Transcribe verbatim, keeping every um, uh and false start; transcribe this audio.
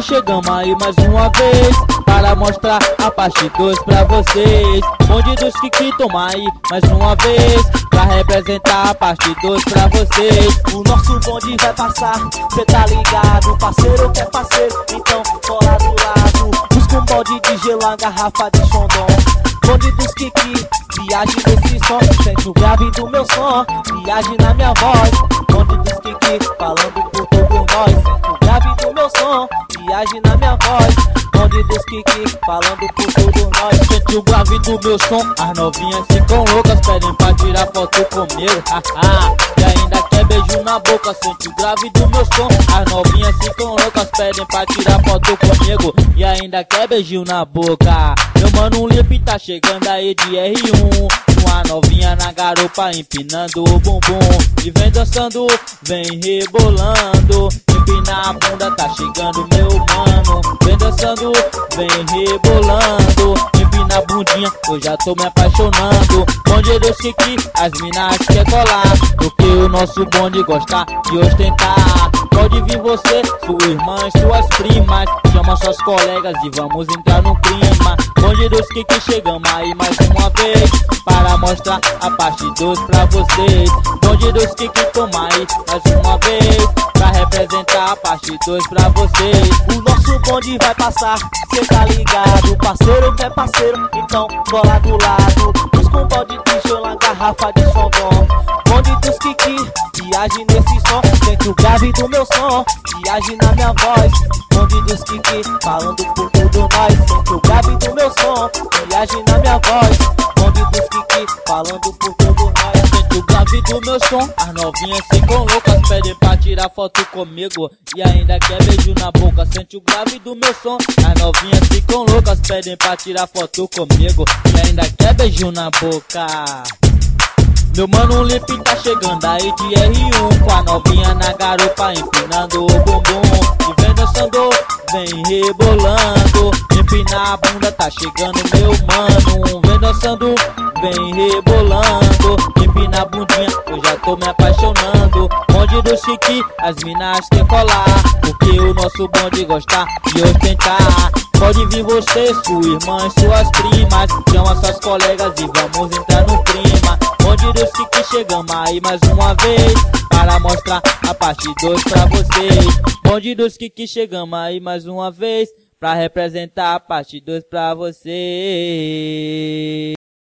Kiki, chegamos aí mais uma vez para mostrar a parte dois pra vocês. Bonde dos Kiki, toma aí mais uma vez pra representar a parte dois pra vocês. O nosso bonde vai passar, cê tá ligado, parceiro que é parceiro, então cola do lado. Busca um balde de gelo, a garrafa de Xandão. Bonde dos Kiki, viagem desse som, sente o grave do meu som, viagem na minha voz. Bonde dos Kiki, falando por todos nós, sente o grave do meu som, viagem na minha voz. Bonde dos Kiki, falando por todos nós, sente o grave do meu som. As novinhas ficam loucas, pedem pra tirar foto comigo, haha. E ainda quer beijo na boca, sente o grave do meu som. As novinhas ficam loucas, pedem pra tirar foto comigo e ainda quer beijo na boca. Meu mano Lip tá chegando aí de R um, uma novinha na garupa empinando o bumbum e vem dançando, vem rebolando, empina a bunda, tá chegando meu mano. Vem dançando, vem rebolando, empina a bundinha, eu já tô me apaixonando. Bonde dos Kiki, as minas quer colar, porque o nosso bonde gosta de ostentar. Pode vir você, sua irmã e suas primas, chama suas colegas e vamos entrar no clima. Bonde dos Kiki, chegamos aí mais uma vez para mostrar a parte dois pra vocês. Bonde dos Kiki, toma aí mais uma vez pra representar a parte dois pra vocês. O nosso bonde vai passar, cê tá ligado, parceiro que é parceiro, então cola do lado. Busca um balde de gelo, uma garrafa de Xandão. Bonde dos Kiki, viagem nesse som, sente o grave do meu som, viagem na minha voz. Bonde dos Kiki, falando por todos nós, sente o grave do meu som, viagem na minha voz. Bonde dos Kiki, falando por todos nós, sente o grave do meu som. As novinhas ficam loucas, pedem pra tirar foto comigo e ainda quer beijo na boca, sente o grave do meu som. As novinhas ficam loucas, pedem pra tirar foto comigo e ainda quer beijo na boca. Meu mano Lip tá chegando aí de R um, com a novinha na garupa empinando o bumbum e vem dançando, vem rebolando, empina a bunda, tá chegando meu mano. Vem dançando, vem rebolando, empina a bundinha, eu já tô me apaixonando. Bonde dos Kiki, as minas quer colar, porque o nosso bonde gosta de ostentar. Pode vir você, sua irmã e suas primas, chama suas colegas e vamos entrar no clima. Bonde dos Kiki, chegamos aí mais uma vez para mostrar a parte dois pra vocês. Bonde dos Kiki, chegamos aí mais uma vez pra representar a parte dois pra vocês.